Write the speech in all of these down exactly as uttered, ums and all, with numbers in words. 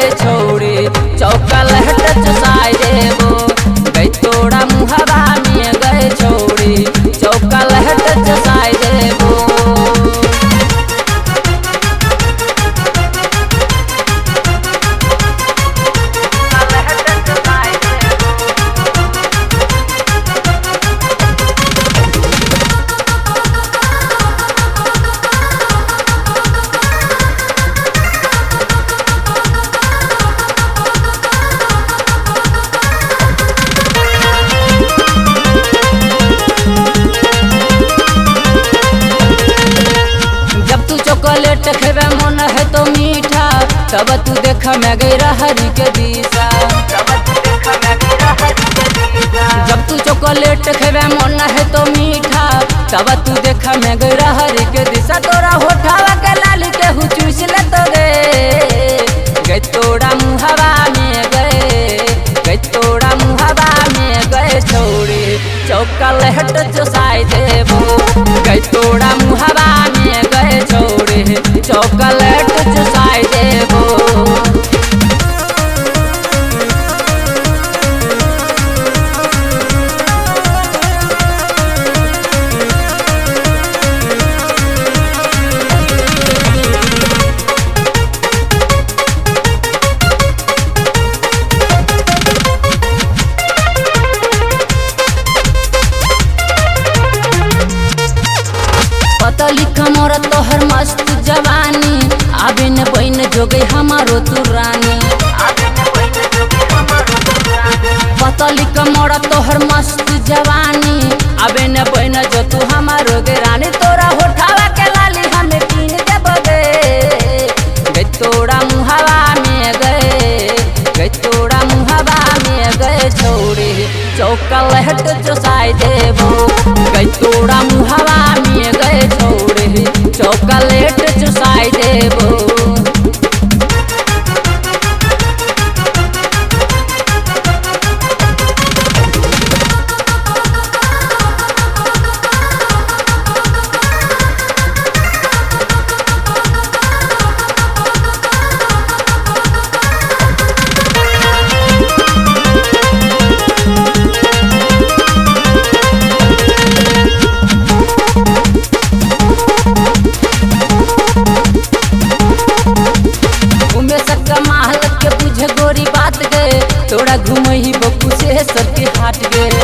गए छोड़ी चौकलेट चुसाई देबो गई तोड़ा मुहवा में गए छोड़ी चौकलेट चुसाई देबो। चॉकलेट खेबे मन है तो मीठा तब तू देख मैं गई हरी के दिशा। जब तू चॉकलेट खेबे मन है तो मीठा तब तू देख मैं गई हरी के दिशा। तोरा होठावा के लाली के हुचूस ले तो दे गई तोड़ा मुहवा में गए गई तोड़ा मुहवा में गए छोड़ी चॉकलेट चुसाई देबो गई तोड़ा मुहवा में गए छोड़ी चॉकलेट चुसाई देबो। पतली कमर तोहर मस्त जवानी आबे न बन जो गई हमारो तू रानी। पतली कमर तोहर मस्त जवानी आबे न बन जो तू हमारो गे रानी। तोरा होठावा के लाली हमें कीन देबो गे गई तोड़ा मुहवा में गए गई तोड़ा मुहवा में गए छोड़ी चॉकलेट चुसाई देबो गई तोड़ा मुहवा में गए छोड़ी चॉकलेट चुसाई देबो। गोरी बात गए तोड़ा घूमही बकू से सर के हाट गए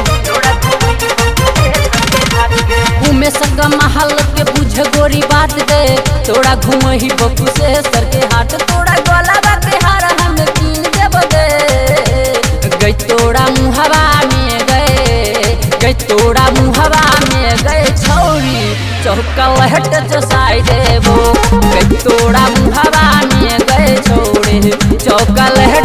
घूमे सका महल के बुझ गोरी बात गए तोड़ा घूमही बकू से सर के हाट। तोड़ा गोला बाते हारा हम कीन देबो दे गई तोड़ा मुहवा में गए गई तोड़ा मुहवा में गए छोड़ी चॉकलेट चुसाई देबो गई तोड़ा मुहवा में गए छोड़ी चॉकलेट